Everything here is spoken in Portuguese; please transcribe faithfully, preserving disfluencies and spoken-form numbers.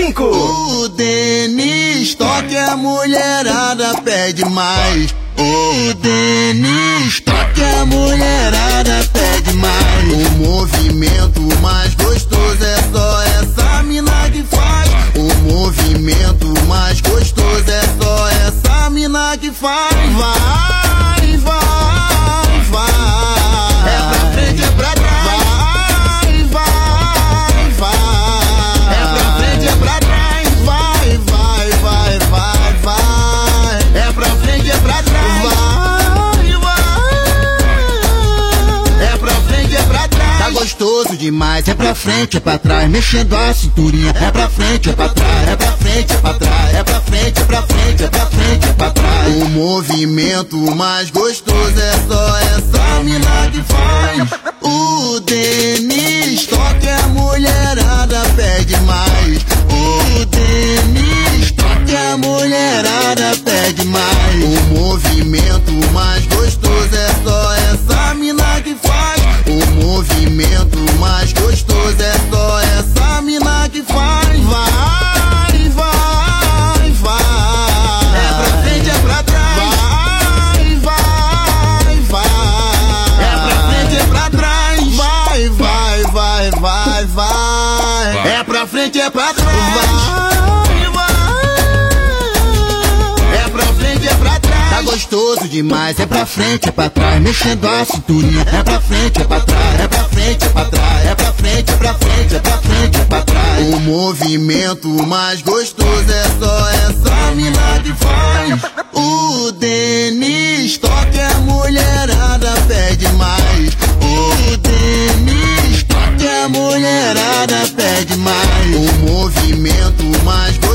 cinco. O Denis toque, a mulherada pede mais. O Denis toque, a mulherada pede mais. O movimento mais gostoso é só essa mina que faz. O movimento mais gostoso é só essa mina que faz. Vai, vai, vai. É pra frente, é pra trás. Vai, vai, vai. É pra frente, é pra trás. Vai, vai, vai, vai, vai. É pra frente, é pra trás. Vai, vai. É pra frente, é pra trás. Tá gostoso demais. É pra frente, é pra trás. Mexendo a cinturinha. É pra frente, é pra trás. É pra frente, é pra trás. É pra frente, é pra frente. É pra frente, é pra trás. O movimento mais gostoso é só essa mina que faz. O Denis toque, a mulherada pede mais. O Denis toque, a mulherada pede mais. O movimento mais gostoso é só essa mina que faz. O movimento mais gostoso é só essa mina que faz. Vai, vai, vai. É pra frente, é pra trás. Vai, vai, vai. É pra frente, é pra trás. Vai, vai, vai, vai, vai. É pra frente, é pra trás. Vai, vai. É pra frente, é pra trás. Tá gostoso demais. É pra frente, é pra trás. Mexendo a cinturinha. É pra frente, é pra trás. É pra frente, é pra trás. É pra frente, é pra frente. É pra frente, é pra trás. O movimento mais gostoso é só essa mina que faz. O Denis toque, a mulherada pede mais. O Denis toque, a mulherada pede mais. O movimento mais gostoso